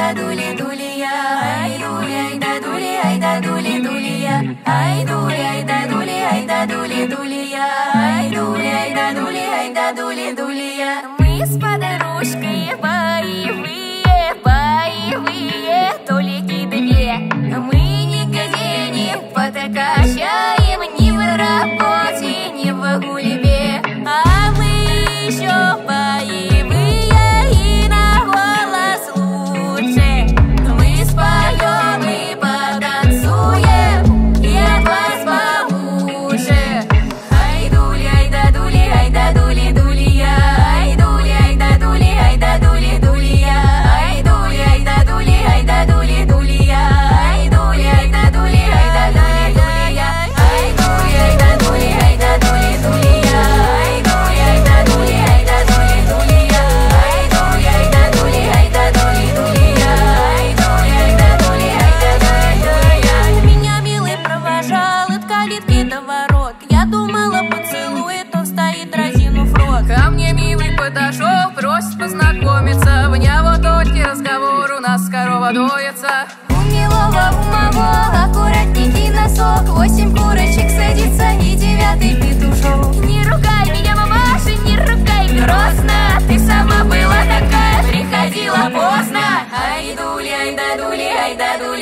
да дули, дули я. Ай, дули, ай, да дули, ай, да дули, дули я. Ай, дули, ай, да дули, ай, да дули, дули я. Ай, дули, ай, да дули, ай, да дули, дули я. Мы с подружкой боевые, боевые, толики две. Мы нигде не потакащаем, ни в работе, ни в гульбе. А мы еще боевые и на голос лучше. Мы споем и потанцуем, и от вас получше. Ай, дули, ай, да дули, ай, да дули, дули я. Ай, дули, ай, да дули, ай, да дули, дули я. Ай, дули, ай, да дули, ай, да дули, дули я. Ай, дули, ай, да дули, ай, да дули, дули я. Ай, дули, ай, да дули, ай, да дули, дули я. Ай, дули, ай, да дули, ай, да дули, дули я. Ай, дули, ай, да дули, ай, да дули, дули я. Ай, дули, ай, да дули, ай, да дули, дули я. Меня милый провожал от калитки до ворот. Я думала, поцелует, он стоит, разинув рот. Ко мне милый подошел, просит познакомиться. В няводольке разговор у нас корова доится. У милого, у моего аккуратненький носок. 8 курочек садится и 9-й петушок. Не ругай меня, мамаша, не ругай грозно. Ты сама была такая, приходила поздно. Ай, дули, ай, да дули, ай, да дули.